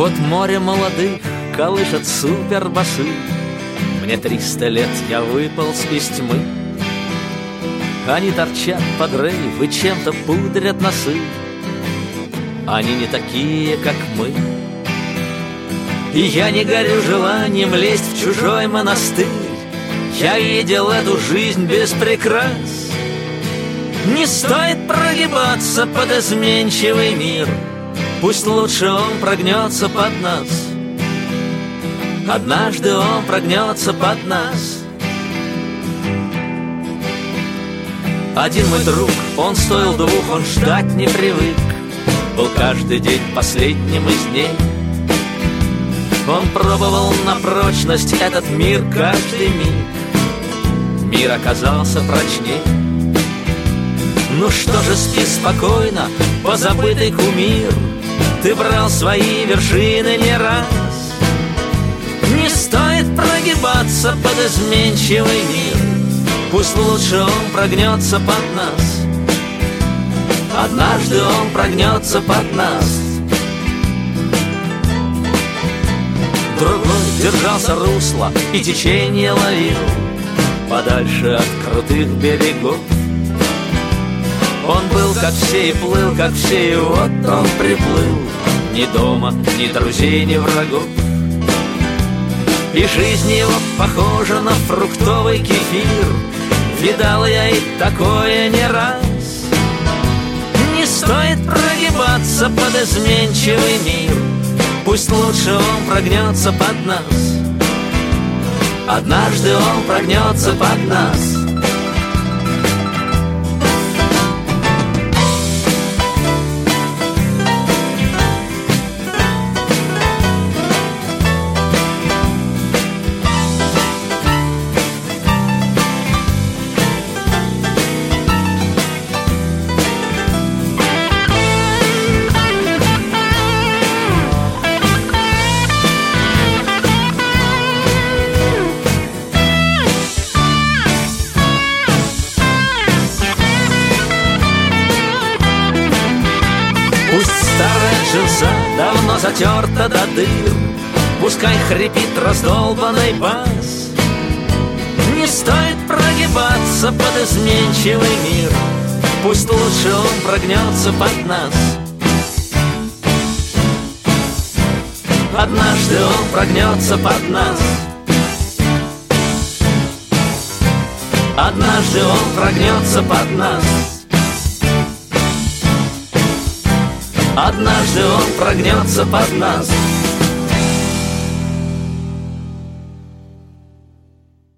Вот море молодых колышет супербасы. Мне 300 лет, я выполз из тьмы. Они торчат под рейв и чем-то пудрят носы. Они не такие, как мы. И я не горю желанием лезть в чужой монастырь. Я видел эту жизнь без прикрас. Не стоит прогибаться под изменчивый мир. Пусть лучше он прогнется под нас. Однажды он прогнется под нас. Один мой друг, он стоил 2, он ждать не привык. Был каждый день последним из дней. Он пробовал на прочность этот мир каждый миг. Мир оказался прочней. Ну что же, спи спокойно, позабытый кумир. Ты брал свои вершины не раз. Не стоит прогибаться под изменчивый мир. Пусть лучше он прогнется под нас. Однажды он прогнется под нас. Другой держался русла и течение ловил подальше от крутых берегов. Он был как все и плыл, как все, и вот он приплыл. Ни дома, ни друзей, ни врагов. И жизнь его похожа на фруктовый кефир. Видал я и такое не раз. Не стоит прогибаться под изменчивый мир. Пусть лучше он прогнется под нас. Однажды он прогнется под нас. Джинса давно затерта до дыр. Пускай хрипит раздолбанный бас. Не стоит прогибаться под изменчивый мир. Пусть лучше он прогнется под нас. Однажды он прогнется под нас. Однажды он прогнется под нас. Однажды он прогнется под нас.